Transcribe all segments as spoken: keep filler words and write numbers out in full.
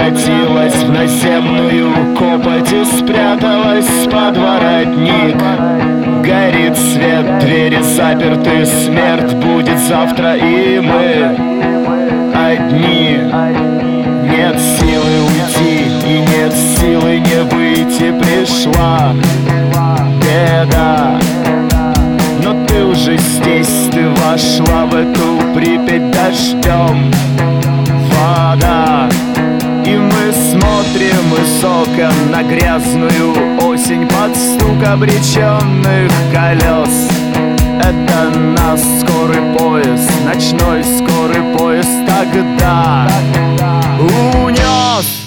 превратилась в наземную копоть и спряталась под воротник. Горит свет, двери заперты, смерть будет завтра, и мы одни. Нет силы уйти и нет силы не выйти, пришла беда. Но ты уже здесь, ты вошла в эту Припять дождем, вода. И мы смотрим из окон на грязную осень под стук обреченных колес. Это нас скорый поезд, ночной скорый поезд тогда унес.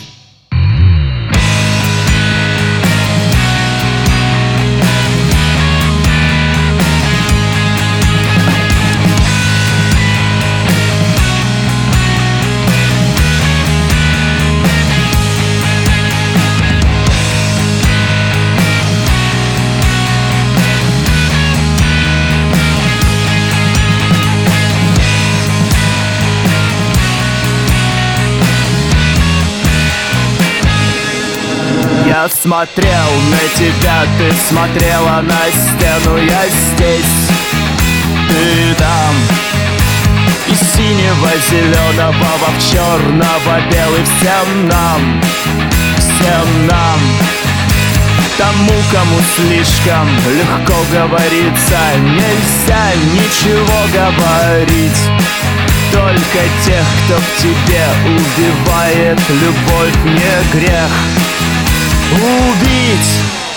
Я смотрел на тебя, ты смотрела на стену. Я здесь, ты там. Из синего, зеленого в черного, белый. Всем нам, всем нам. Тому, кому слишком легко говорится, нельзя ничего говорить. Только тех, кто в тебе убивает, любовь не грех убить.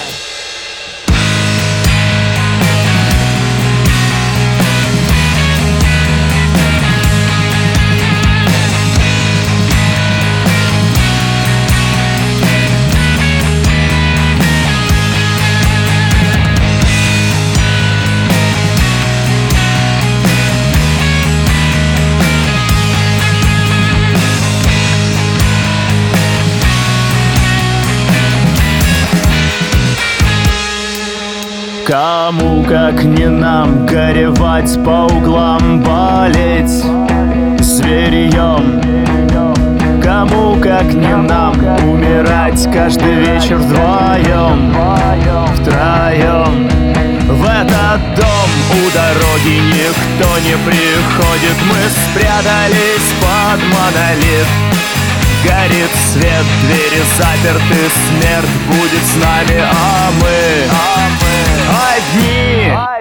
Кому, как не нам, горевать по углам, болеть зверьем? Кому, как не нам, умирать каждый вечер вдвоем, втроем? В этот дом у дороги никто не приходит. Мы спрятались под монолит. Горит свет, двери заперты, смерть будет с нами, а мы, а мы одни.